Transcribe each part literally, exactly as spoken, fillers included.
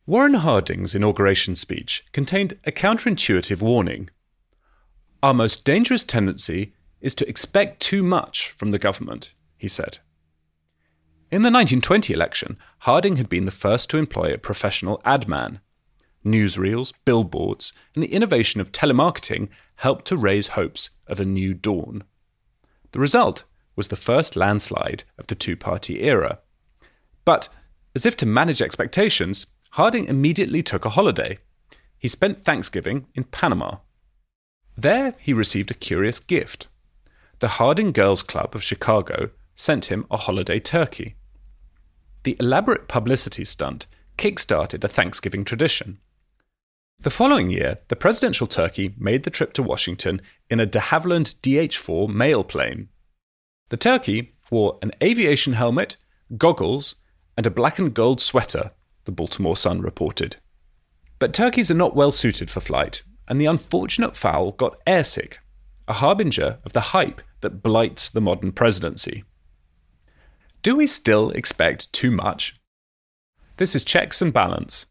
Warren Harding's inauguration speech contained a counterintuitive warning. Our most dangerous tendency is to expect too much from the government, he said. In the nineteen twenty election, Harding had been the first to employ a professional ad man. Newsreels, billboards, and the innovation of telemarketing helped to raise hopes of a new dawn. The result was the first landslide of the two-party era. But, as if to manage expectations, Harding immediately took a holiday. He spent Thanksgiving in Panama. There he received a curious gift. The Harding Girls Club of Chicago sent him a holiday turkey. The elaborate publicity stunt kick-started a Thanksgiving tradition. The following year, the presidential turkey made the trip to Washington in a de Havilland D H four mail plane. The turkey wore an aviation helmet, goggles, and a black and gold sweater, the Baltimore Sun reported. But turkeys are not well suited for flight, and the unfortunate fowl got airsick, a harbinger of the hype that blights the modern presidency. Do we still expect too much? This is Checks and Balance.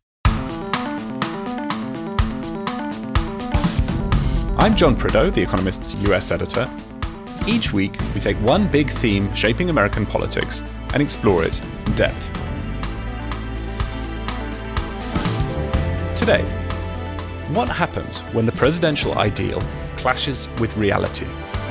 I'm John Prideaux, The Economist's U S editor. Each week, we take one big theme shaping American politics and explore it in depth. Today, what happens when the presidential ideal clashes with reality?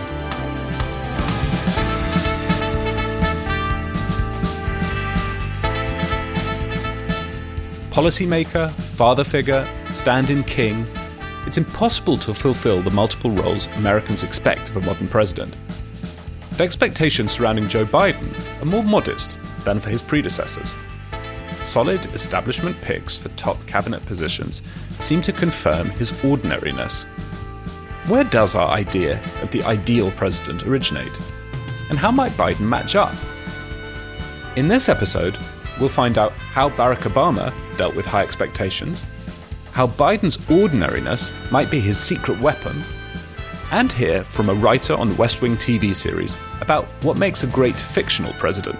Policymaker, father figure, stand-in king, it's impossible to fulfill the multiple roles Americans expect of a modern president. But expectations surrounding Joe Biden are more modest than for his predecessors. Solid establishment picks for top cabinet positions seem to confirm his ordinariness. Where does our idea of the ideal president originate? And how might Biden match up? In this episode, we'll find out how Barack Obama dealt with high expectations, how Biden's ordinariness might be his secret weapon, and hear from a writer on the West Wing T V series about what makes a great fictional president.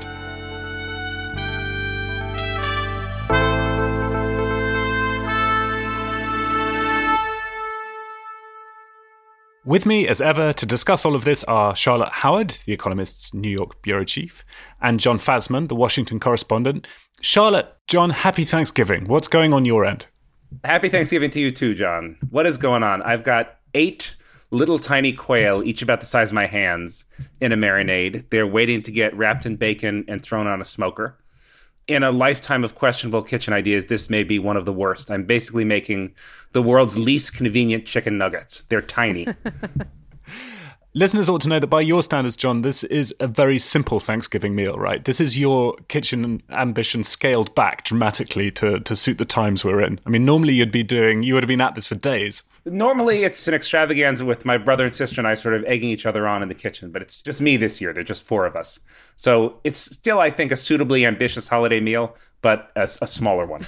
With me, as ever, to discuss all of this are Charlotte Howard, The Economist's New York bureau chief, and John Fasman, the Washington correspondent. Charlotte, John, happy Thanksgiving. What's going on your end? Happy Thanksgiving to you too, John. What is going on? I've got eight little tiny quail, each about the size of my hands, in a marinade. They're waiting to get wrapped in bacon and thrown on a smoker. In a lifetime of questionable kitchen ideas, this may be one of the worst. I'm basically making the world's least convenient chicken nuggets. They're tiny. Listeners ought to know that by your standards, John, this is a very simple Thanksgiving meal, right? This is your kitchen ambition scaled back dramatically to, to suit the times we're in. I mean, normally you'd be doing, you would have been at this for days. Normally it's an extravaganza with my brother and sister and I sort of egging each other on in the kitchen, but it's just me this year. There are just four of us. So it's still, I think, a suitably ambitious holiday meal, but a, a smaller one.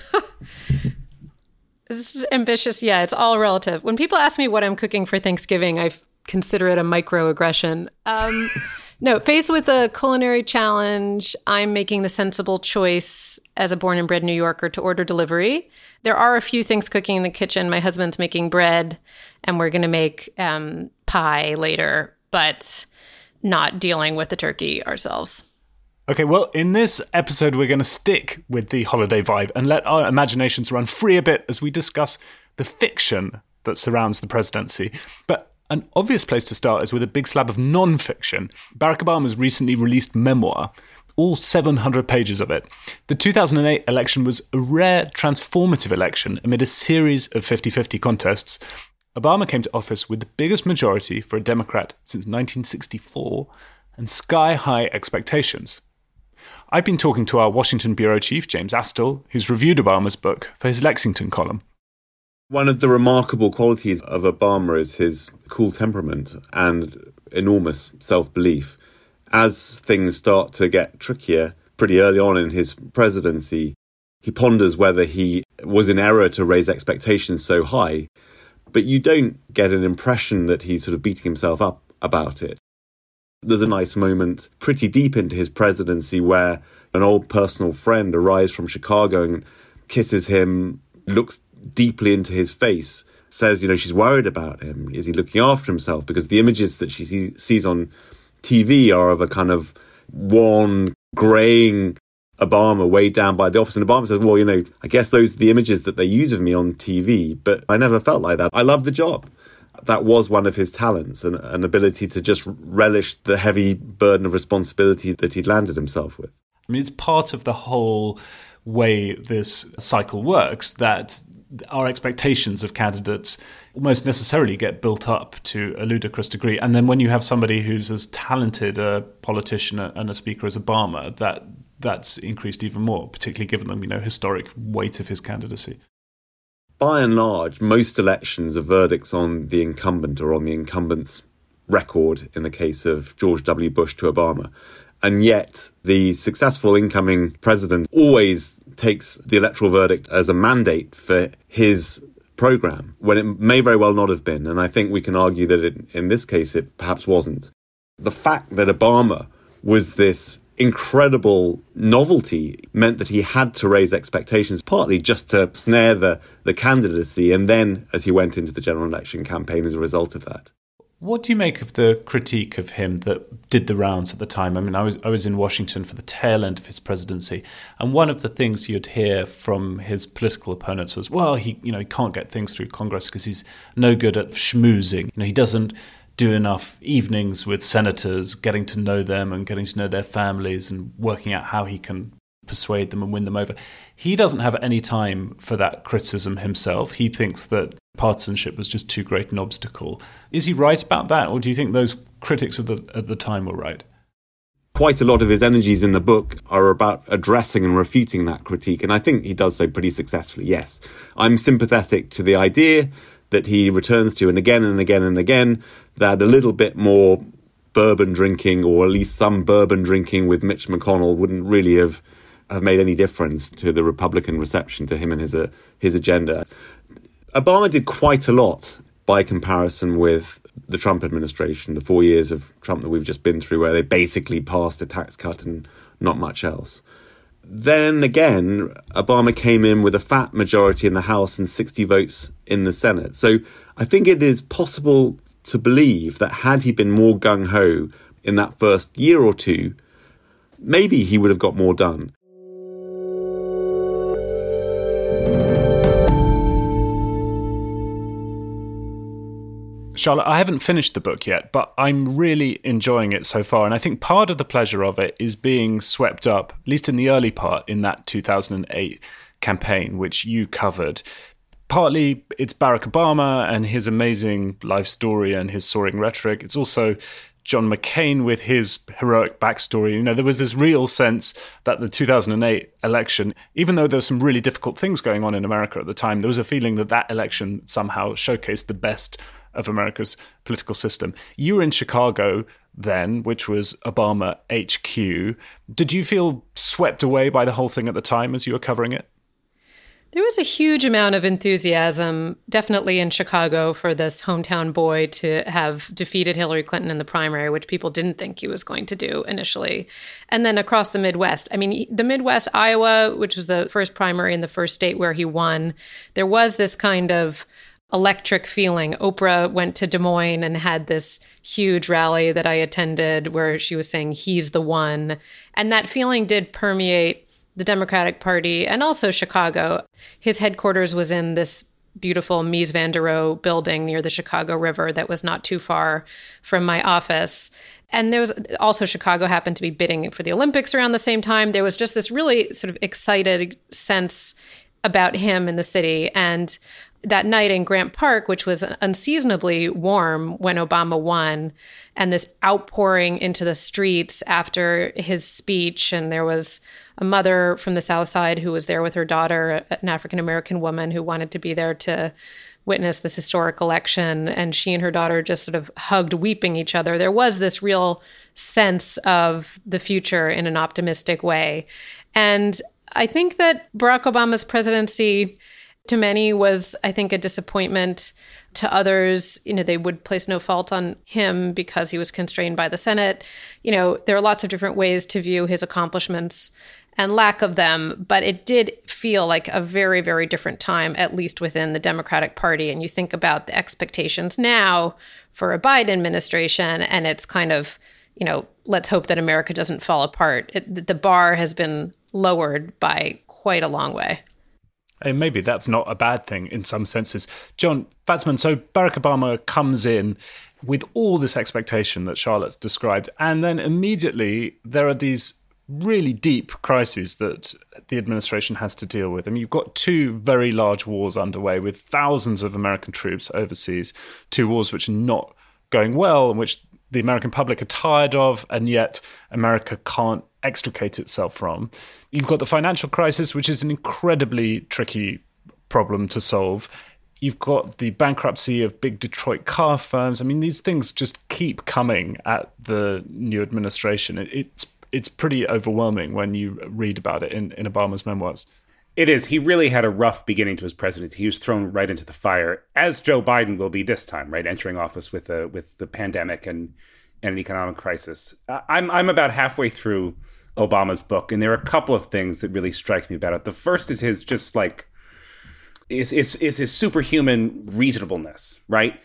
This is ambitious. Yeah, it's all relative. When people ask me what I'm cooking for Thanksgiving, I consider it a microaggression. Um, no, faced with a culinary challenge, I'm making the sensible choice as a born and bred New Yorker to order delivery. There are a few things cooking in the kitchen. My husband's making bread, and we're going to make um, pie later, but not dealing with the turkey ourselves. Okay, well, in this episode, we're going to stick with the holiday vibe and let our imaginations run free a bit as we discuss the fiction that surrounds the presidency. But an obvious place to start is with a big slab of non-fiction. Barack Obama's recently released memoir, all seven hundred pages of it. The two thousand eight election was a rare, transformative election amid a series of fifty-fifty contests. Obama came to office with the biggest majority for a Democrat since nineteen sixty-four and sky-high expectations. I've been talking to our Washington bureau chief, James Astle, who's reviewed Obama's book for his Lexington column. One of the remarkable qualities of Obama is his cool temperament and enormous self-belief. As things start to get trickier pretty early on in his presidency, he ponders whether he was in error to raise expectations so high, but you don't get an impression that he's sort of beating himself up about it. There's a nice moment pretty deep into his presidency where an old personal friend arrives from Chicago and kisses him looks deeply into his face, says, you know, she's worried about him. Is he looking after himself? Because the images that she see, sees on T V are of a kind of wan, greying Obama weighed down by the office. And Obama says, well, you know, I guess those are the images that they use of me on T V, but I never felt like that. I love the job. That was one of his talents, an, an ability to just relish the heavy burden of responsibility that he'd landed himself with. I mean, it's part of the whole way this cycle works that our expectations of candidates almost necessarily get built up to a ludicrous degree. And then when you have somebody who's as talented a politician and a speaker as Obama, that that's increased even more, particularly given the, you know, historic weight of his candidacy. By and large, most elections are verdicts on the incumbent or on the incumbent's record in the case of George W. Bush to Obama. And yet the successful incoming president always takes the electoral verdict as a mandate for his programme, when it may very well not have been. And I think we can argue that it, in this case it perhaps wasn't. The fact that Obama was this incredible novelty meant that he had to raise expectations, partly just to snare the, the candidacy, and then as he went into the general election campaign as a result of that. What do you make of the critique of him that did the rounds at the time? I mean, I was I was in Washington for the tail end of his presidency, and one of the things you'd hear from his political opponents was, well, he you know he can't get things through Congress because he's no good at schmoozing. You know, he doesn't do enough evenings with senators, getting to know them and getting to know their families and working out how he can persuade them and win them over. He doesn't have any time for that criticism himself. He thinks that partisanship was just too great an obstacle. Is he right about that, or do you think those critics of the, at the time were right? Quite a lot of his energies in the book are about addressing and refuting that critique, and I think he does so pretty successfully, yes. I'm sympathetic to the idea that he returns to, and again and again and again, that a little bit more bourbon drinking, or at least some bourbon drinking with Mitch McConnell, wouldn't really have, have made any difference to the Republican reception to him and his, uh, his agenda. Obama did quite a lot by comparison with the Trump administration, the four years of Trump that we've just been through, where they basically passed a tax cut and not much else. Then again, Obama came in with a fat majority in the House and sixty votes in the Senate. So I think it is possible to believe that had he been more gung-ho in that first year or two, maybe he would have got more done. Charlotte, I haven't finished the book yet, but I'm really enjoying it so far. And I think part of the pleasure of it is being swept up, at least in the early part, in that two thousand eight campaign, which you covered. Partly it's Barack Obama and his amazing life story and his soaring rhetoric. It's also John McCain with his heroic backstory. You know, there was this real sense that the two thousand eight election, even though there were some really difficult things going on in America at the time, there was a feeling that that election somehow showcased the best of America's political system. You were in Chicago then, which was Obama H Q. Did you feel swept away by the whole thing at the time as you were covering it? There was a huge amount of enthusiasm, definitely in Chicago, for this hometown boy to have defeated Hillary Clinton in the primary, which people didn't think he was going to do initially. And then across the Midwest. I mean, the Midwest, Iowa, which was the first primary in the first state where he won, there was this kind of electric feeling. Oprah went to Des Moines and had this huge rally that I attended where she was saying he's the one. And that feeling did permeate the Democratic Party and also Chicago. His headquarters was in this beautiful Mies van der Rohe building near the Chicago River that was not too far from my office. And there was also, Chicago happened to be bidding for the Olympics around the same time. There was just this really sort of excited sense about him in the city. And that night in Grant Park, which was unseasonably warm when Obama won, and this outpouring into the streets after his speech. And there was a mother from the South Side who was there with her daughter, an African-American woman who wanted to be there to witness this historic election. And she and her daughter just sort of hugged, weeping each other. There was this real sense of the future in an optimistic way. And I think that Barack Obama's presidency, to many, was, I think, a disappointment. To others, you know, they would place no fault on him because he was constrained by the Senate. You know, there are lots of different ways to view his accomplishments. and lack of them, but it did feel like a very, very different time, at least within the Democratic Party. And you think about the expectations now for a Biden administration, and it's kind of, you know, let's hope that America doesn't fall apart. It, the bar has been lowered by quite a long way. And maybe that's not a bad thing in some senses. John Vatzman, so Barack Obama comes in with all this expectation that Charlotte's described, and then immediately there are these really deep crises that the administration has to deal with. I mean, you've got two very large wars underway with thousands of American troops overseas, two wars which are not going well and which the American public are tired of, and yet America can't extricate itself from. You've got the financial crisis, which is an incredibly tricky problem to solve. You've got the bankruptcy of big Detroit car firms. I mean, these things just keep coming at the new administration. It, it's it's pretty overwhelming when you read about it in, in Obama's memoirs. It is. He really had a rough beginning to his presidency. He was thrown right into the fire, as Joe Biden will be this time, right? Entering office with a, with the pandemic and, and an economic crisis. I'm I'm about halfway through Obama's book, and there are a couple of things that really strike me about it. The first is his just like is is is his superhuman reasonableness, right?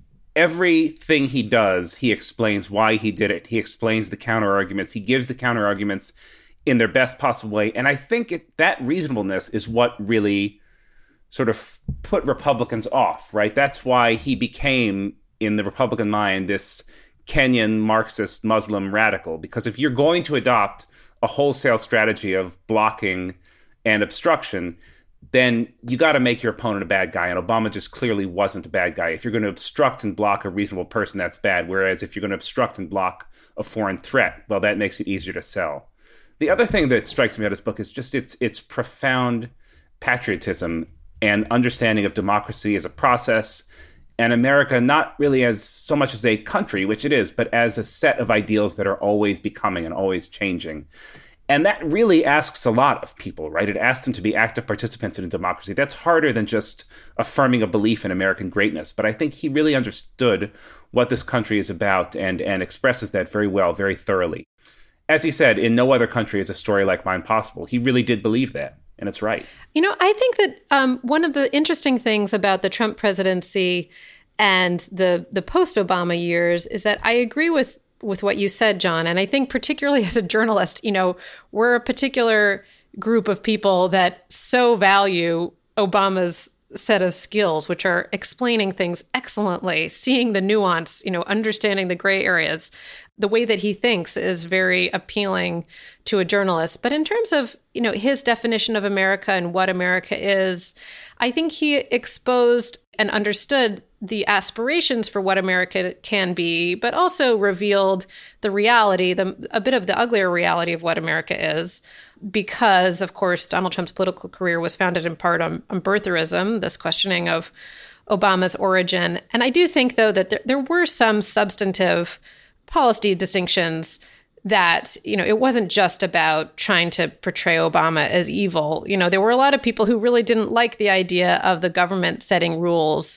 Everything he does, he explains why he did it. He explains the counter arguments. He gives the counter arguments in their best possible way. And I think it, that reasonableness is what really sort of put Republicans off, right? That's why he became, in the Republican mind, this Kenyan Marxist Muslim radical. Because if you're going to adopt a wholesale strategy of blocking and obstruction, then you got to make your opponent a bad guy. And Obama just clearly wasn't a bad guy. If you're going to obstruct and block a reasonable person, that's bad. Whereas if you're going to obstruct and block a foreign threat, well, that makes it easier to sell. The other thing that strikes me about his book is just its its profound patriotism and understanding of democracy as a process, and America not really as so much as a country, which it is, but as a set of ideals that are always becoming and always changing. And that really asks a lot of people, right? It asks them to be active participants in a democracy. That's harder than just affirming a belief in American greatness. But I think he really understood what this country is about and, and expresses that very well, very thoroughly. As he said, in no other country is a story like mine possible. He really did believe that, and it's right. You know, I think that um, one of the interesting things about the Trump presidency and the the post-Obama years is that I agree with with what you said, John. And I think particularly as a journalist, you know, we're a particular group of people that so value Obama's set of skills, which are explaining things excellently, seeing the nuance, you know, understanding the gray areas. The way that he thinks is very appealing to a journalist. But in terms of, you know, his definition of America and what America is, I think he exposed and understood the aspirations for what America can be, but also revealed the reality, the a bit of the uglier reality of what America is, because, of course, Donald Trump's political career was founded in part on, on birtherism, this questioning of Obama's origin. And I do think, though, that there, there were some substantive policy distinctions that, you know, it wasn't just about trying to portray Obama as evil. You know, there were a lot of people who really didn't like the idea of the government setting rules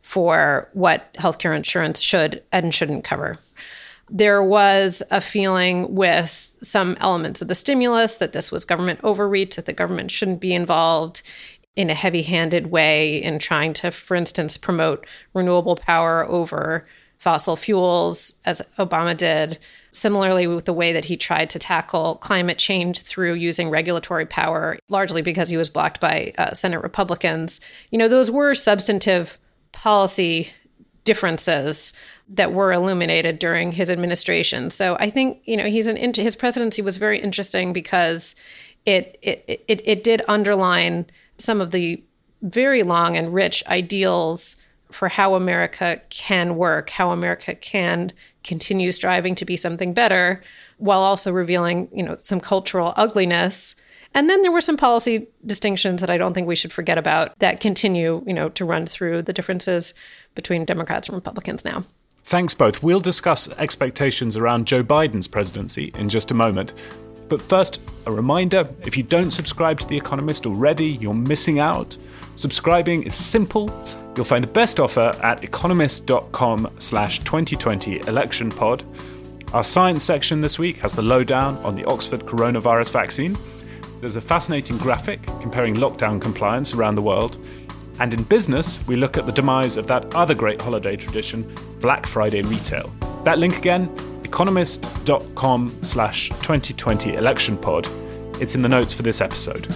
for what healthcare insurance should and shouldn't cover. There was a feeling with some elements of the stimulus that this was government overreach, that the government shouldn't be involved in a heavy-handed way in trying to, for instance, promote renewable power over fossil fuels, as Obama did. Similarly, with the way that he tried to tackle climate change through using regulatory power, largely because he was blocked by uh, Senate Republicans. You know, those were substantive policy differences that were illuminated during his administration. So I think, you know, he's an his presidency was very interesting because it it it, it did underline some of the very long and rich ideals for how America can work, how America can continue striving to be something better, while also revealing, you know, some cultural ugliness. And then there were some policy distinctions that I don't think we should forget about that continue, you know, to run through the differences between Democrats and Republicans now. Thanks both. We'll discuss expectations around Joe Biden's presidency in just a moment. But first, a reminder, if you don't subscribe to The Economist already, you're missing out. Subscribing is simple. You'll find the best offer at economist.com slash 2020 election pod. Our science section this week has the lowdown on the Oxford coronavirus vaccine. there's a fascinating graphic comparing lockdown compliance around the world. And in business, we look at the demise of that other great holiday tradition, Black Friday retail. That link again, economist.com slash 2020 election pod. It's in the notes for this episode.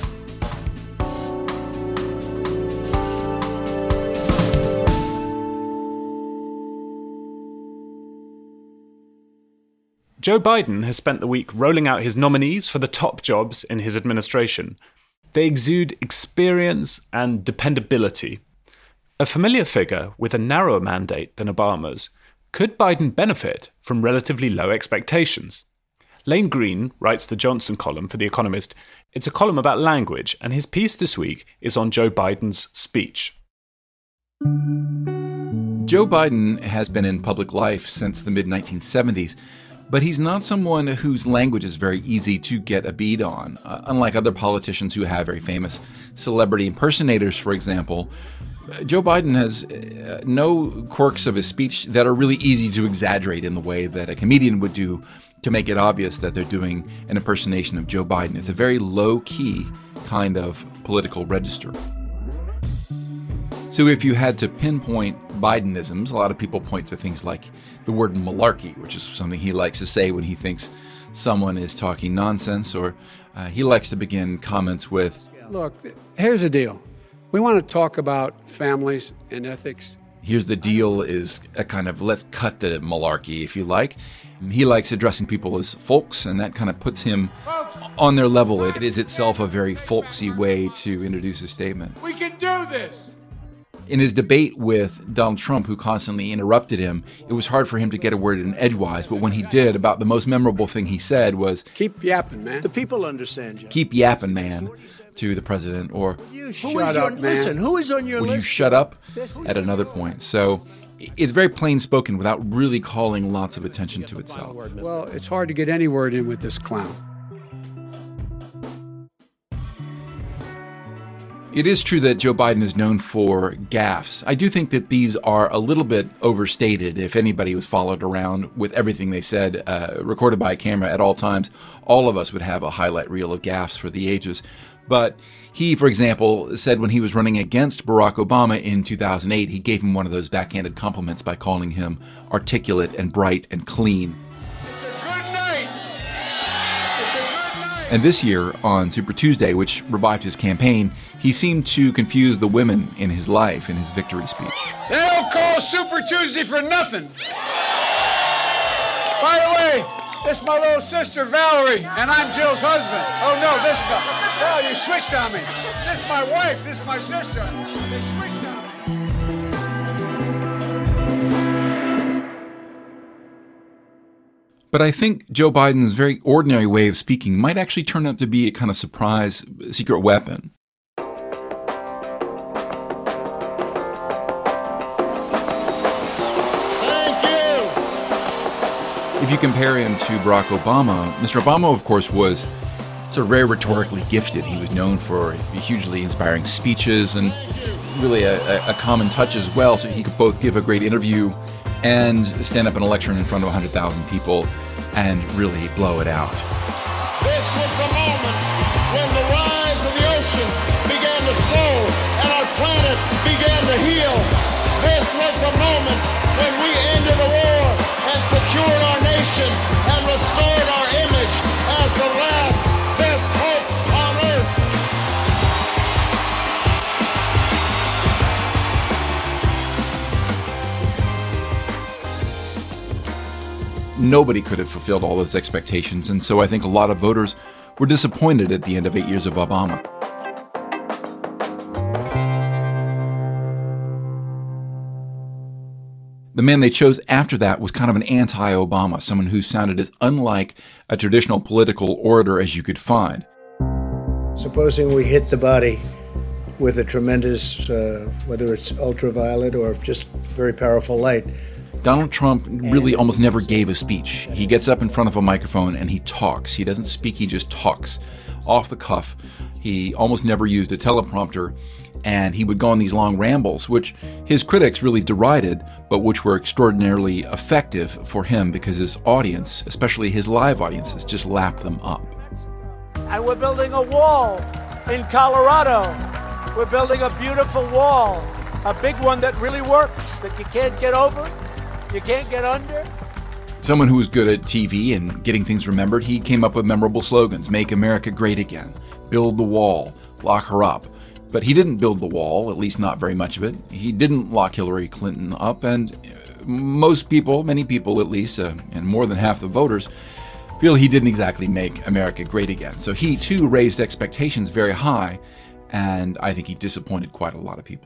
Joe Biden has spent the week rolling out his nominees for the top jobs in his administration. They exude experience and dependability. A familiar figure with a narrower mandate than Obama's, could Biden benefit from relatively low expectations? Lane Green writes the Johnson column for The Economist. It's a column about language, and his piece this week is on Joe Biden's speech. Joe Biden has been in public life since the mid nineteen seventies. But he's not someone whose language is very easy to get a bead on. Uh, unlike other politicians who have very famous celebrity impersonators, for example, Joe Biden has uh, no quirks of his speech that are really easy to exaggerate in the way that a comedian would do to make it obvious that they're doing an impersonation of Joe Biden. It's a very low-key kind of political register. So if you had to pinpoint Bidenisms, a lot of people point to things like the word malarkey, which is something he likes to say when he thinks someone is talking nonsense, or uh, he likes to begin comments with, look, here's the deal. We want to talk about families and ethics. Here's the deal is a kind of let's cut the malarkey, if you like. He likes addressing people as folks, and that kind of puts him on their level. It is itself a very folksy way to introduce a statement. We can do this! In his debate with Donald Trump, who constantly interrupted him, it was hard for him to get a word in edgewise, but when he did, about the most memorable thing he said was, Keep yapping, man. The people understand you. Keep yapping, man, to the president, or You Who shut is up, on- man. listen, Who is on your will list? you shut up, at another point. So it's very plain spoken without really calling lots of attention to itself. Well, it's hard to get any word in with this clown. It is true that Joe Biden is known for gaffes. I do think that these are a little bit overstated. If anybody was followed around with everything they said, uh, recorded by a camera at all times, all of us would have a highlight reel of gaffes for the ages. But he, for example, said when he was running against Barack Obama in two thousand eight, he gave him one of those backhanded compliments by calling him articulate and bright and clean. And this year, on Super Tuesday, which revived his campaign, he seemed to confuse the women in his life in his victory speech. They don't call Super Tuesday for nothing. By the way, this is my little sister, Valerie, and I'm Jill's husband. Oh, no, this is the... Oh, you switched on me. This is my wife. This is my sister. They switched on me. But I think Joe Biden's very ordinary way of speaking might actually turn out to be a kind of surprise secret weapon. Thank you. If you compare him to Barack Obama, Mister Obama, of course, was sort of very rhetorically gifted. He was known for hugely inspiring speeches and really a, a common touch as well, so he could both give a great interview and stand up in a lecture in front of one hundred thousand people and really blow it out. This was the moment when the rise of the oceans began to slow and our planet began to heal. This was the moment when we ended the war and secured our nation and restored our image as the last best hope on earth. Nobody could have fulfilled all those expectations, and so I think a lot of voters were disappointed at the end of eight years of Obama. The man they chose after that was kind of an anti-Obama, someone who sounded as unlike a traditional political orator as you could find. Supposing we hit the body with a tremendous, uh, whether it's ultraviolet or just very powerful light. Donald Trump really almost never gave a speech. He gets up in front of a microphone and he talks. He doesn't speak, he just talks. Off the cuff. He almost never used a teleprompter, and he would go on these long rambles, which his critics really derided, but which were extraordinarily effective for him because his audience, especially his live audiences, just lapped them up. And we're building a wall in Colorado. We're building a beautiful wall, a big one that really works, that you can't get over, you can't get under. Someone who was good at T V and getting things remembered, he came up with memorable slogans: Make America Great Again, Build the Wall, Lock Her Up. But he didn't build the wall, at least not very much of it. He didn't lock Hillary Clinton up, and most people, many people at least, uh, and more than half the voters, feel he didn't exactly make America great again. So he, too, raised expectations very high, and I think he disappointed quite a lot of people.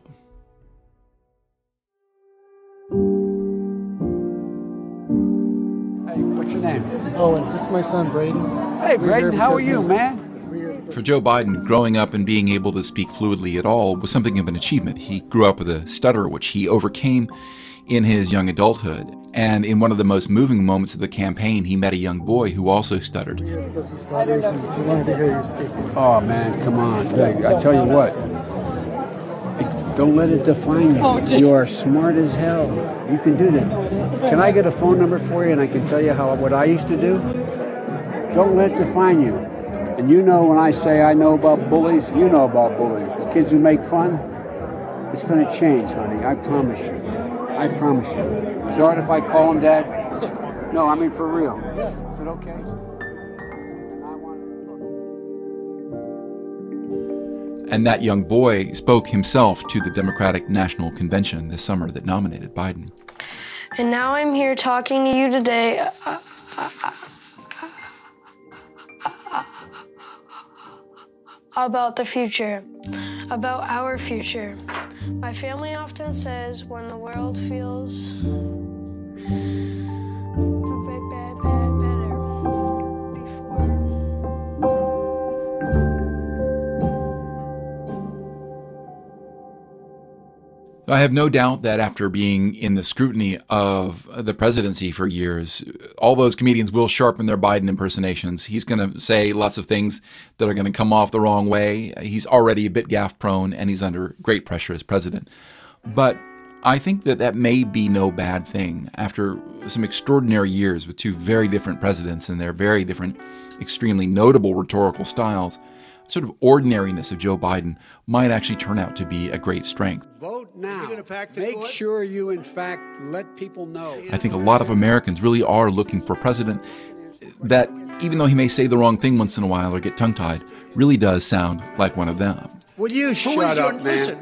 Hey, what's your name? Owen, this is my son, Braden. Hey, Braden, how are you, man? For Joe Biden, growing up and being able to speak fluidly at all was something of an achievement. He grew up with a stutter, which he overcame in his young adulthood. And in one of the most moving moments of the campaign, he met a young boy who also stuttered. Because he stutters and we wanted to hear you speak. Oh, man, come on. Hey, I tell you what, don't let it define you. Oh, you are smart as hell. You can do that. Can I get a phone number for you and I can tell you how what I used to do? Don't let it define you. And you know when I say I know about bullies, you know about bullies. The kids who make fun, it's going to change, honey. I promise you. I promise you. Is it all right if I call him Dad? No, I mean for real. Is it okay? And that young boy spoke himself to the Democratic National Convention this summer that nominated Biden. And now I'm here talking to you today uh, uh, uh, about the future, about our future. My family often says when the world feels I have no doubt that after being in the scrutiny of the presidency for years, all those comedians will sharpen their Biden impersonations. He's going to say lots of things that are going to come off the wrong way. He's already a bit gaffe prone, and he's under great pressure as president. But I think that that may be no bad thing. After some extraordinary years with two very different presidents and their very different, extremely notable rhetorical styles, sort of ordinariness of Joe Biden might actually turn out to be a great strength. Vote now. Make sure you, in fact, let people know. I think a lot of Americans really are looking for a president that, even though he may say the wrong thing once in a while or get tongue-tied, really does sound like one of them. Will you Who shut is up, your, man? listen,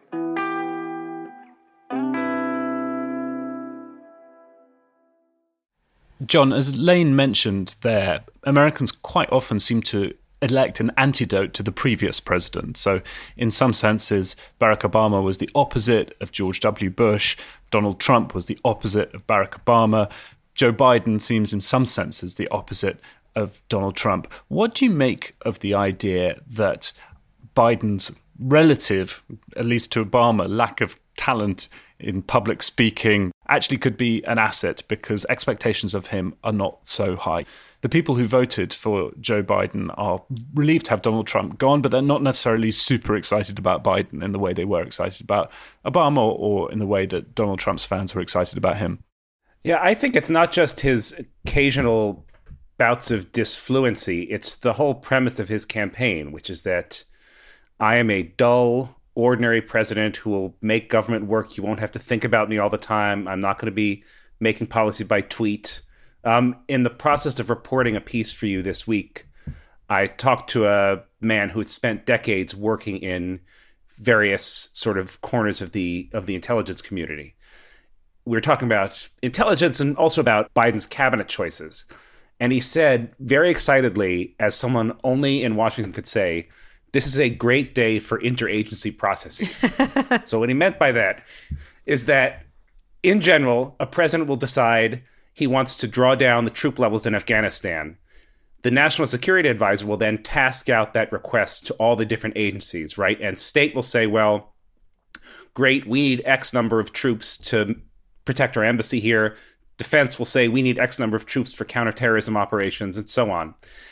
John, as Lane mentioned there, Americans quite often seem to elect an antidote to the previous president. So in some senses, Barack Obama was the opposite of George W. Bush. Donald Trump was the opposite of Barack Obama. Joe Biden seems in some senses the opposite of Donald Trump. What do you make of the idea that Biden's relative, at least to Obama, lack of talent in public speaking actually could be an asset because expectations of him are not so high? The people who voted for Joe Biden are relieved to have Donald Trump gone, but they're not necessarily super excited about Biden in the way they were excited about Obama or in the way that Donald Trump's fans were excited about him. Yeah, I think it's not just his occasional bouts of disfluency. It's the whole premise of his campaign, which is that I am a dull, ordinary president who will make government work. You won't have to think about me all the time. I'm not going to be making policy by tweet. Um, in the process of reporting a piece for you this week, I talked to a man who had spent decades working in various sort of corners of the of the intelligence community. We were talking about intelligence and also about Biden's cabinet choices. And he said very excitedly, as someone only in Washington could say, this is a great day for interagency processes. So what he meant by that is that, in general, a president will decide he wants to draw down the troop levels in Afghanistan. The National Security Advisor will then task out that request to all the different agencies, right? And state will say, well, great, we need X number of troops to protect our embassy here. Defense will say, we need X number of troops for counterterrorism operations, and so on.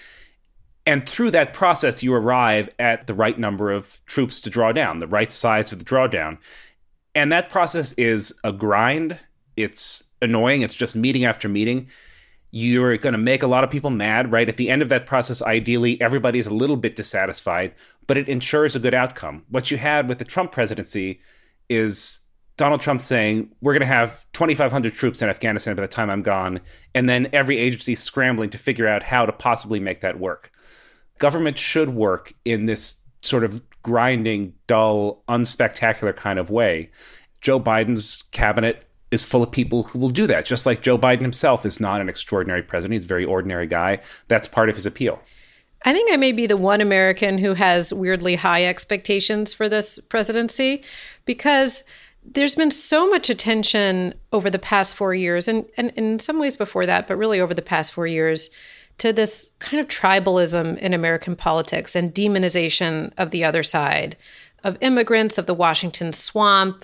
And through that process, you arrive at the right number of troops to draw down, the right size for the drawdown. And that process is a grind. It's annoying. It's just meeting after meeting. You're going to make a lot of people mad, right? At the end of that process, ideally, everybody's a little bit dissatisfied, but it ensures a good outcome. What you had with the Trump presidency is Donald Trump saying, we're going to have twenty-five hundred troops in Afghanistan by the time I'm gone, and then every agency scrambling to figure out how to possibly make that work. Government should work in this sort of grinding, dull, unspectacular kind of way. Joe Biden's cabinet is full of people who will do that, just like Joe Biden himself is not an extraordinary president. He's a very ordinary guy. That's part of his appeal. I think I may be the one American who has weirdly high expectations for this presidency, because there's been so much attention over the past four years, and, and in some ways before that, but really over the past four years, to this kind of tribalism in American politics and demonization of the other side, of immigrants, of the Washington swamp,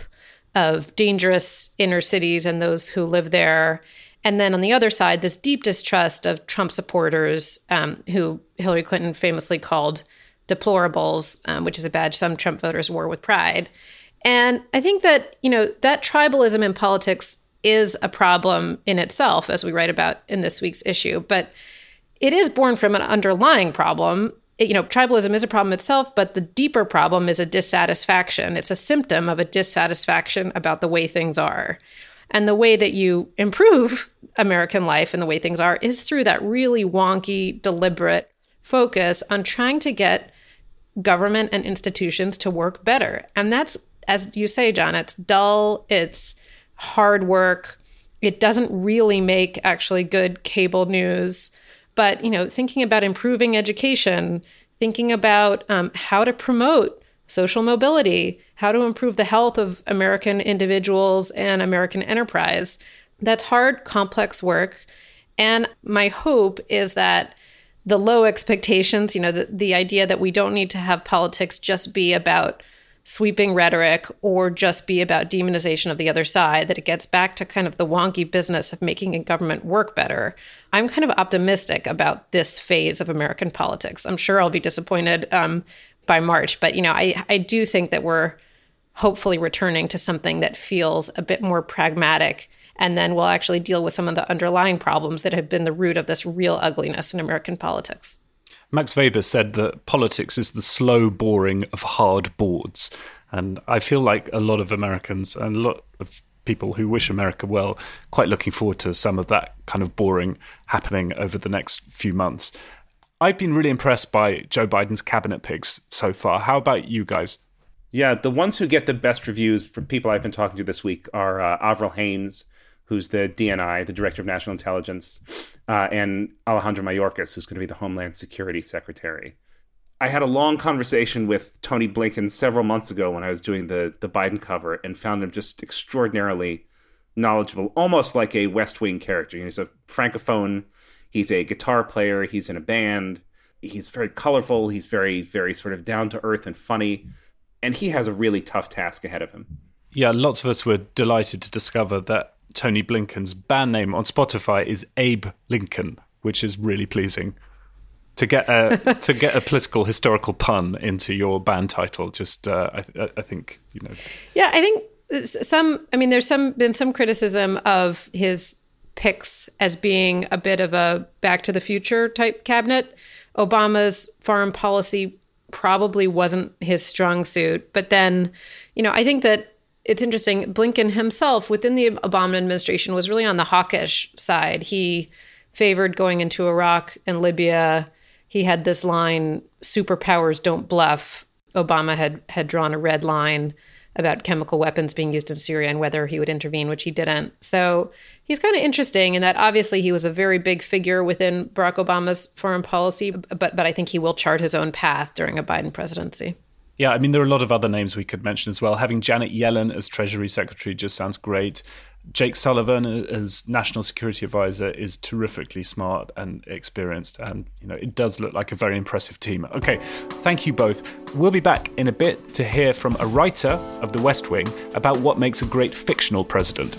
of dangerous inner cities and those who live there. And then on the other side, this deep distrust of Trump supporters, um, who Hillary Clinton famously called deplorables, um, which is a badge some Trump voters wore with pride. And I think that, you know, that tribalism in politics is a problem in itself, as we write about in this week's issue. But it is born from an underlying problem. You know, tribalism is a problem itself, but the deeper problem is a dissatisfaction. It's a symptom of a dissatisfaction about the way things are. And the way that you improve American life and the way things are is through that really wonky, deliberate focus on trying to get government and institutions to work better. And that's, as you say, John, it's dull, it's hard work. It doesn't really make actually good cable news. But, you know, thinking about improving education, thinking about um, how to promote social mobility, how to improve the health of American individuals and American enterprise, that's hard, complex work. And my hope is that the low expectations, you know, the, the idea that we don't need to have politics just be about sweeping rhetoric or just be about demonization of the other side, that it gets back to kind of the wonky business of making a government work better. I'm kind of optimistic about this phase of American politics. I'm sure I'll be disappointed um, by March, but, you know, I, I do think that we're hopefully returning to something that feels a bit more pragmatic, and then we'll actually deal with some of the underlying problems that have been the root of this real ugliness in American politics. Max Weber said that politics is the slow boring of hard boards. And I feel like a lot of Americans and a lot of people who wish America well, quite looking forward to some of that kind of boring happening over the next few months. I've been really impressed by Joe Biden's cabinet picks so far. How about you guys? Yeah, the ones who get the best reviews from people I've been talking to this week are uh, Avril Haines, who's the D N I, the Director of National Intelligence, uh, and Alejandro Mayorkas, who's going to be the Homeland Security Secretary. I had a long conversation with Tony Blinken several months ago when I was doing the, the Biden cover, and found him just extraordinarily knowledgeable, almost like a West Wing character. He's a francophone, he's a guitar player, he's in a band, he's very colorful, he's very, very sort of down-to-earth and funny, and he has a really tough task ahead of him. Yeah, lots of us were delighted to discover that Tony Blinken's band name on Spotify is Abe Lincoln, which is really pleasing. To get a to get a political historical pun into your band title, just uh, I, I think you know. Yeah, I think some. I mean, there's some been some criticism of his picks as being a bit of a Back to the Future type cabinet. Obama's foreign policy probably wasn't his strong suit, but then, you know, I think that. It's interesting. Blinken himself within the Obama administration was really on the hawkish side. He favored going into Iraq and Libya. He had this line, superpowers don't bluff. Obama had, had drawn a red line about chemical weapons being used in Syria and whether he would intervene, which he didn't. So he's kind of interesting in that obviously he was a very big figure within Barack Obama's foreign policy, but but I think he will chart his own path during a Biden presidency. Yeah, I mean, there are a lot of other names we could mention as well. Having Janet Yellen as Treasury Secretary just sounds great. Jake Sullivan as National Security Advisor is terrifically smart and experienced. And, you know, it does look like a very impressive team. Okay, thank you both. We'll be back in a bit to hear from a writer of The West Wing about what makes a great fictional president.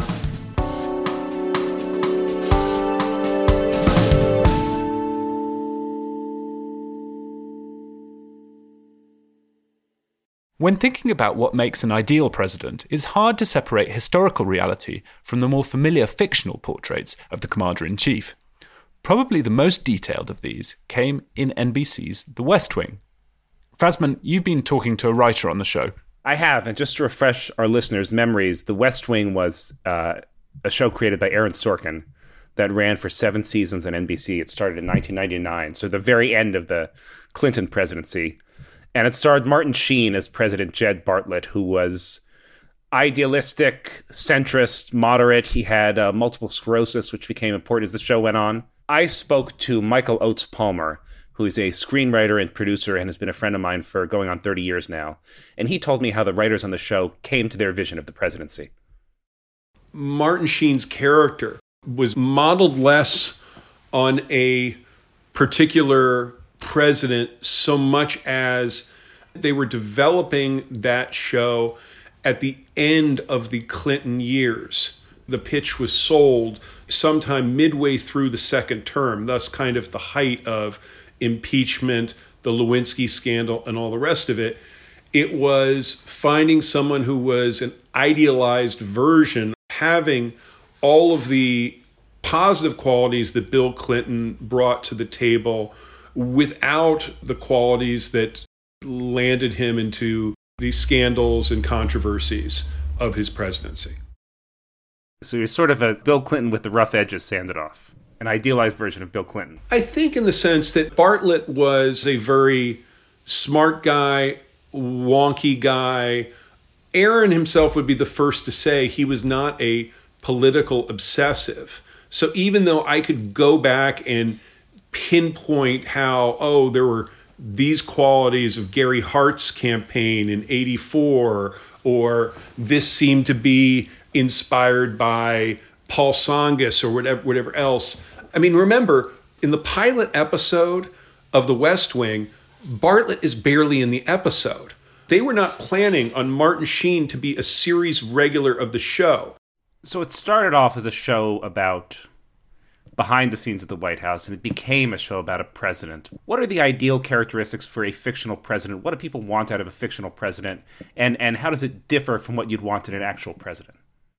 When thinking about what makes an ideal president, it's hard to separate historical reality from the more familiar fictional portraits of the commander-in-chief. Probably the most detailed of these came in N B C's The West Wing. Fazman, you've been talking to a writer on the show. I have, and just to refresh our listeners' memories, The West Wing was uh, a show created by Aaron Sorkin that ran for seven seasons on N B C. It started in nineteen ninety-nine, so the very end of the Clinton presidency. And it starred Martin Sheen as President Jed Bartlet, who was idealistic, centrist, moderate. He had uh, multiple sclerosis, which became important as the show went on. I spoke to Michael Oates Palmer, who is a screenwriter and producer and has been a friend of mine for going on thirty years now. And he told me how the writers on the show came to their vision of the presidency. Martin Sheen's character was modeled less on a particular president so much as they were developing that show at the end of the Clinton years. The pitch was sold sometime midway through the second term, thus kind of the height of impeachment, the Lewinsky scandal, and all the rest of it. It was finding someone who was an idealized version, having all of the positive qualities that Bill Clinton brought to the table without the qualities that landed him into these scandals and controversies of his presidency. So he's sort of a Bill Clinton with the rough edges sanded off, an idealized version of Bill Clinton. I think in the sense that Bartlet was a very smart guy, wonky guy. Aaron himself would be the first to say he was not a political obsessive. So even though I could go back and pinpoint how, oh, there were these qualities of Gary Hart's campaign in eighty-four, or this seemed to be inspired by Paul Tsongas or whatever, whatever else. I mean, remember, in the pilot episode of The West Wing, Bartlet is barely in the episode. They were not planning on Martin Sheen to be a series regular of the show. So it started off as a show about behind the scenes of the White House, and it became a show about a president. What are the ideal characteristics for a fictional president? What do people want out of a fictional president? And and how does it differ from what you'd want in an actual president?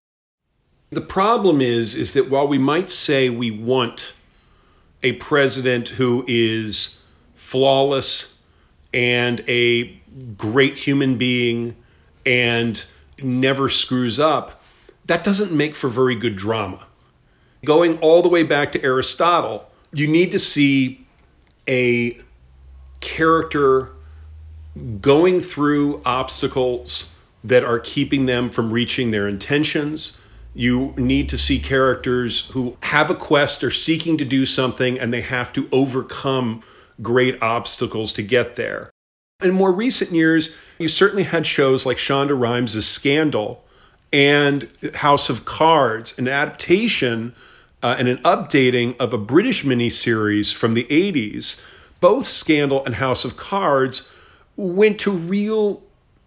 The problem is, is that while we might say we want a president who is flawless and a great human being and never screws up, that doesn't make for very good drama. Going all the way back to Aristotle, you need to see a character going through obstacles that are keeping them from reaching their intentions. You need to see characters who have a quest or seeking to do something, and they have to overcome great obstacles to get there. In more recent years, you certainly had shows like Shonda Rhimes' Scandal and House of Cards, an adaptation uh, and an updating of a British miniseries from the eighties. Both Scandal and House of Cards went to real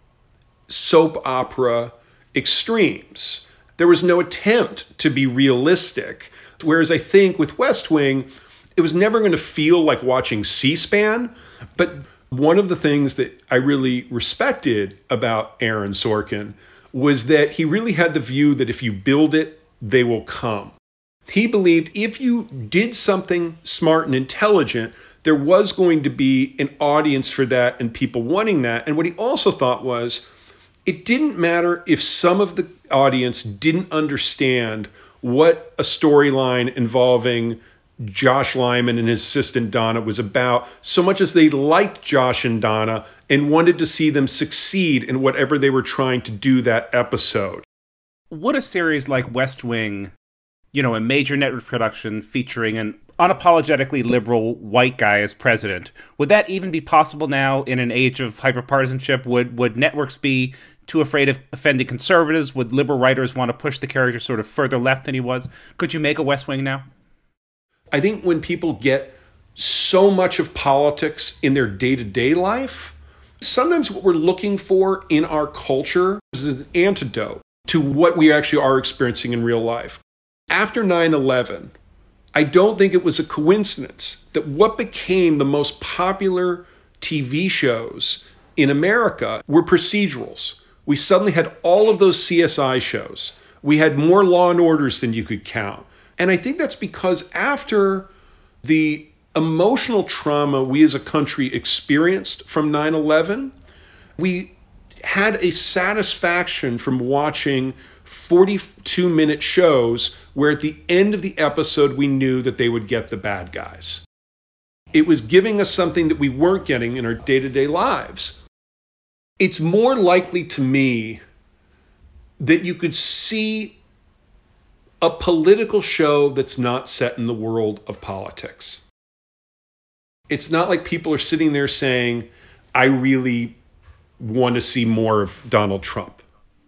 soap opera extremes. There was no attempt to be realistic. Whereas I think with West Wing, it was never going to feel like watching C-SPAN. But one of the things that I really respected about Aaron Sorkin was that he really had the view that if you build it, they will come. He believed if you did something smart and intelligent, there was going to be an audience for that and people wanting that. And what he also thought was, it didn't matter if some of the audience didn't understand what a storyline involving Josh Lyman and his assistant Donna was about, so much as they liked Josh and Donna and wanted to see them succeed in whatever they were trying to do that episode. Would a series like West Wing, you know, a major network production featuring an unapologetically liberal white guy as president, would that even be possible now in an age of hyperpartisanship? Would would networks be too afraid of offending conservatives? Would liberal writers want to push the character sort of further left than he was? Could you make a West Wing now? I think when people get so much of politics in their day-to-day life, sometimes what we're looking for in our culture is an antidote to what we actually are experiencing in real life. After nine eleven, I don't think it was a coincidence that what became the most popular T V shows in America were procedurals. We suddenly had all of those C S I shows. We had more Law and Orders than you could count. And I think that's because after The emotional trauma we as a country experienced from nine eleven, we had a satisfaction from watching forty-two minute shows where at the end of the episode we knew that they would get the bad guys. It was giving us something that we weren't getting in our day-to-day lives. It's more likely to me that you could see a political show that's not set in the world of politics. It's not like people are sitting there saying, I really want to see more of Donald Trump.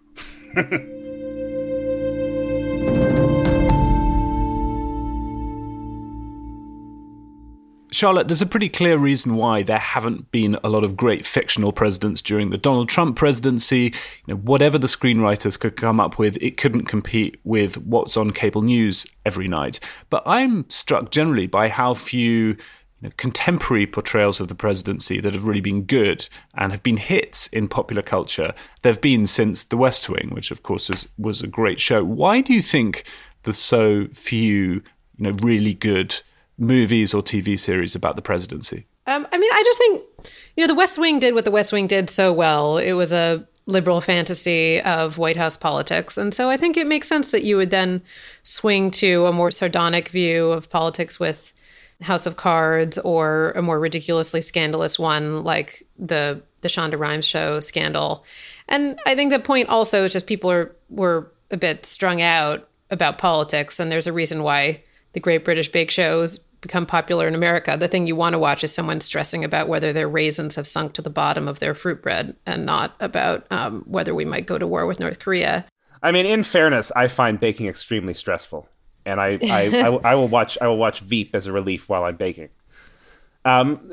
Charlotte, there's a pretty clear reason why there haven't been a lot of great fictional presidents during the Donald Trump presidency. You know, whatever the screenwriters could come up with, it couldn't compete with what's on cable news every night. But I'm struck generally by how few you know, contemporary portrayals of the presidency that have really been good and have been hits in popular culture there have been since The West Wing, which of course is, was a great show. Why do you think there's so few, you know, really good movies or T V series about the presidency? Um, I mean, I just think, you know, The West Wing did what The West Wing did so well. It was a liberal fantasy of White House politics. And so I think it makes sense that you would then swing to a more sardonic view of politics with House of Cards, or a more ridiculously scandalous one like the the Shonda Rhimes show Scandal. And I think the point also is just people are were a bit strung out about politics, and there's a reason why the Great British Bake Show's become popular in America. The thing you want to watch is someone stressing about whether their raisins have sunk to the bottom of their fruit bread, and not about um, whether we might go to war with North Korea. I mean, in fairness, I find baking extremely stressful. And I, I, I, I will watch I will watch Veep as a relief while I'm baking. Um,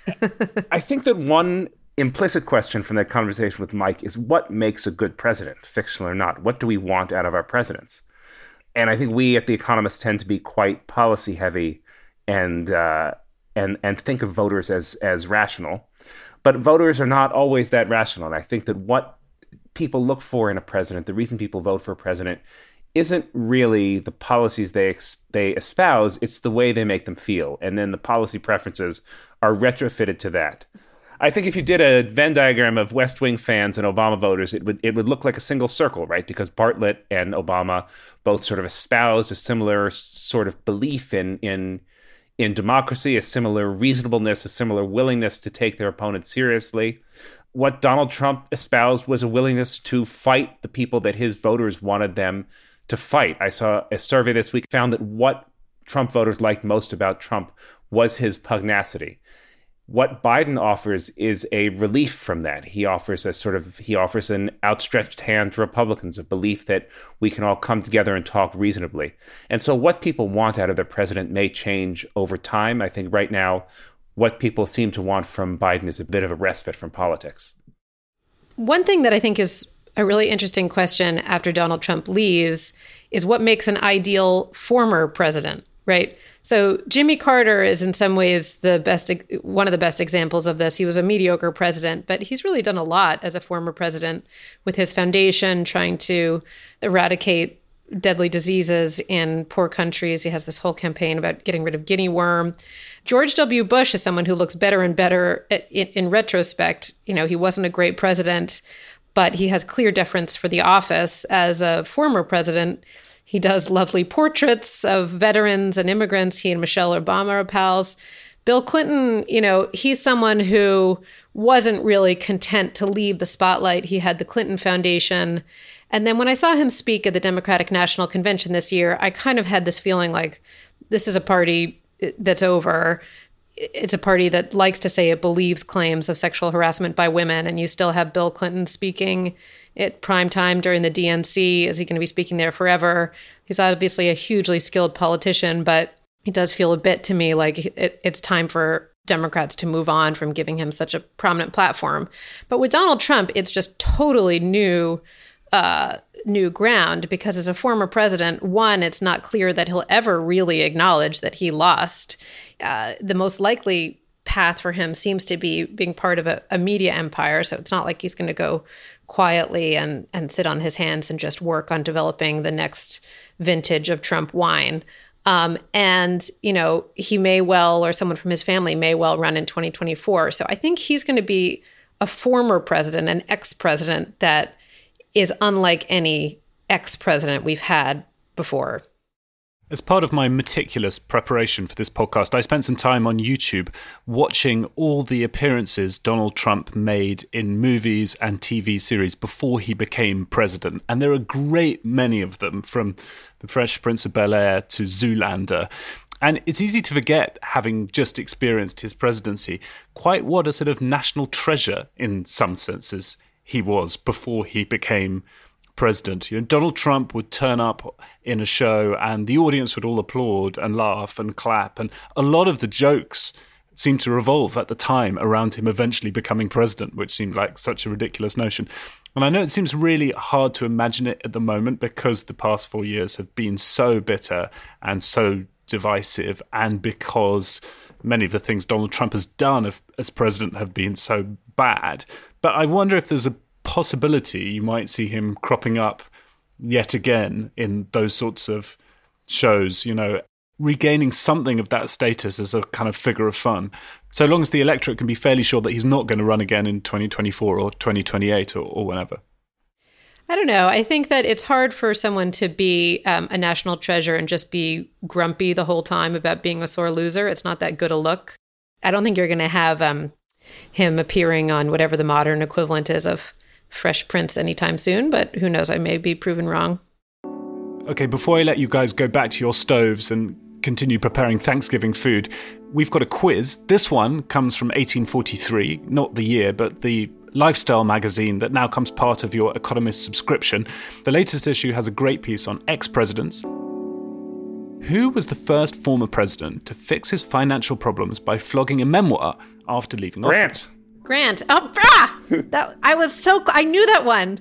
I think that one implicit question from that conversation with Mike is, what makes a good president, fictional or not? What do we want out of our presidents? And I think we at The Economist tend to be quite policy heavy and uh, and and think of voters as as rational. But voters are not always that rational. And I think that what people look for in a president, the reason people vote for a president, isn't really the policies they ex- they espouse, it's the way they make them feel. And then the policy preferences are retrofitted to that. I think if you did a Venn diagram of West Wing fans and Obama voters, it would it would look like a single circle, right? Because Bartlett and Obama both sort of espoused a similar sort of belief in in in democracy, a similar reasonableness, a similar willingness to take their opponents seriously. What Donald Trump espoused was a willingness to fight the people that his voters wanted them to fight. I saw a survey this week found that what Trump voters liked most about Trump was his pugnacity. What Biden offers is a relief from that. He offers a sort of, he offers an outstretched hand to Republicans, a belief that we can all come together and talk reasonably. And so what people want out of their president may change over time. I think right now, what people seem to want from Biden is a bit of a respite from politics. One thing that I think is a really interesting question after Donald Trump leaves is what makes an ideal former president, right? So Jimmy Carter is in some ways the best, one of the best examples of this. He was a mediocre president, but he's really done a lot as a former president with his foundation trying to eradicate deadly diseases in poor countries. He has this whole campaign about getting rid of guinea worm. George W. Bush is someone who looks better and better in, in retrospect. You know, he wasn't a great president, but he has clear deference for the office as a former president. He does lovely portraits of veterans and immigrants. He and Michelle Obama are pals. Bill Clinton, you know, he's someone who wasn't really content to leave the spotlight. He had the Clinton Foundation. And then when I saw him speak at the Democratic National Convention this year, I kind of had this feeling like this is a party that's over. It's a party that likes to say it believes claims of sexual harassment by women, and you still have Bill Clinton speaking at prime time during the D N C. Is he going to be speaking there forever? He's obviously a hugely skilled politician, but it does feel a bit to me like it, it's time for Democrats to move on from giving him such a prominent platform. But with Donald Trump, it's just totally new uh, new ground, because as a former president, one, it's not clear that he'll ever really acknowledge that he lost. Uh, the most likely path for him seems to be being part of a, a media empire. So it's not like he's going to go quietly and, and sit on his hands and just work on developing the next vintage of Trump wine. Um, and, you know, he may well, or someone from his family may well run in twenty twenty-four. So I think he's going to be a former president, an ex-president that is unlike any ex-president we've had before. As part of my meticulous preparation for this podcast, I spent some time on YouTube watching all the appearances Donald Trump made in movies and T V series before he became president. And there are a great many of them, from The Fresh Prince of Bel-Air to Zoolander. And it's easy to forget, having just experienced his presidency, quite what a sort of national treasure, in some senses, he was before he became president. You know, Donald Trump would turn up in a show and the audience would all applaud and laugh and clap. And a lot of the jokes seemed to revolve at the time around him eventually becoming president, which seemed like such a ridiculous notion. And I know it seems really hard to imagine it at the moment because the past four years have been so bitter and so divisive, and because many of the things Donald Trump has done as president have been so bad. But I wonder if there's a possibility you might see him cropping up yet again in those sorts of shows, you know, regaining something of that status as a kind of figure of fun, so long as the electorate can be fairly sure that he's not going to run again in twenty twenty-four or twenty twenty-eight or, or whenever. I don't know. I think that it's hard for someone to be um, a national treasure and just be grumpy the whole time about being a sore loser. It's not that good a look. I don't think you're going to have um, him appearing on whatever the modern equivalent is of Fresh Prince anytime soon, but who knows, I may be proven wrong. Okay, before I let you guys go back to your stoves and continue preparing Thanksgiving food, we've got a quiz. This one comes from eighteen forty-three, not the year, but the lifestyle magazine that now comes part of your Economist subscription. The latest issue has a great piece on ex-presidents. Who was the first former president to fix his financial problems by flogging a memoir after leaving Grant. office? Grant. Oh, ah! that, I was so... I knew that one.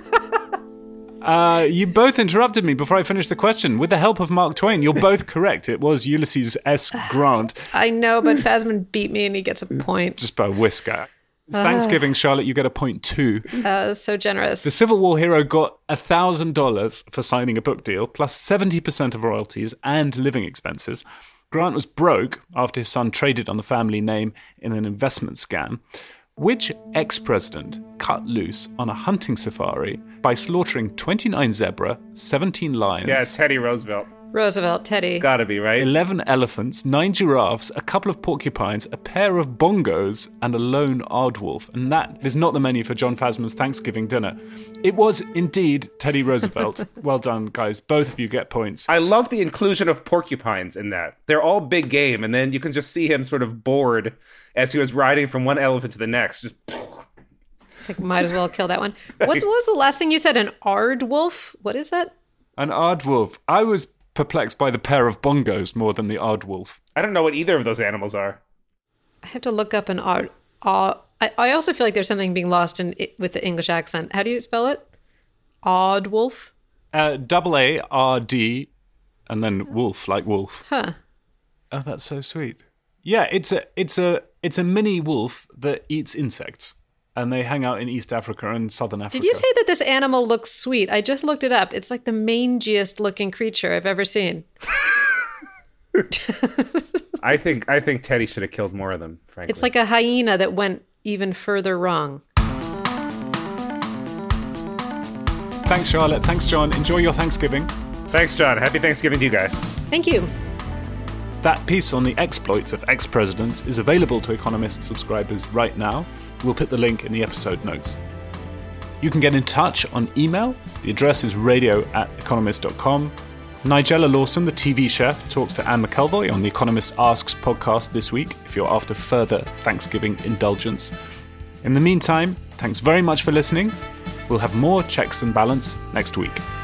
uh, you both interrupted me before I finished the question. With the help of Mark Twain, you're both correct. It was Ulysses S. Grant. I know, but Phasman beat me and he gets a point. Just by a whisker. It's Thanksgiving, Charlotte. You get a point too. Uh, so generous. The Civil War hero got one thousand dollars for signing a book deal, plus seventy percent of royalties and living expenses. Grant was broke after his son traded on the family name in an investment scam. Which ex-president cut loose on a hunting safari by slaughtering twenty-nine zebra, seventeen lions... Yeah, Teddy Roosevelt. Roosevelt, Teddy. Gotta be, right? eleven elephants, nine giraffes, a couple of porcupines, a pair of bongos, and a lone aardwolf. And that is not the menu for John Phasman's Thanksgiving dinner. It was indeed Teddy Roosevelt. Well done, guys. Both of you get points. I love the inclusion of porcupines in that. They're all big game, and then you can just see him sort of bored as he was riding from one elephant to the next. Just... It's like, might as well kill that one. What's, what was the last thing you said? An aardwolf? What is that? An aardwolf. I was perplexed by the pair of bongos more than the aardwolf. I don't know what either of those animals are. I have to look up an ard. Uh, I, I also feel like there's something being lost in it with the English accent. How do you spell it? Aardwolf? Uh, double A R D, and then wolf, like wolf. Huh. Oh, that's so sweet. Yeah, it's a it's a it's a mini wolf that eats insects. And they hang out in East Africa and Southern Africa. Did you say that this animal looks sweet? I just looked it up. It's like the mangiest looking creature I've ever seen. I think I think Teddy should have killed more of them, frankly. It's like a hyena that went even further wrong. Thanks, Charlotte. Thanks, John. Enjoy your Thanksgiving. Thanks, John. Happy Thanksgiving to you guys. Thank you. That piece on the exploits of ex-presidents is available to Economist subscribers right now. We'll put the link in the episode notes. You can get in touch on email. The address is radio at economist dot com. Nigella Lawson, the T V chef, talks to Anne McElvoy on the Economist Asks podcast this week, if you're after further Thanksgiving indulgence. In the meantime, thanks very much for listening. We'll have more Checks and Balance next week.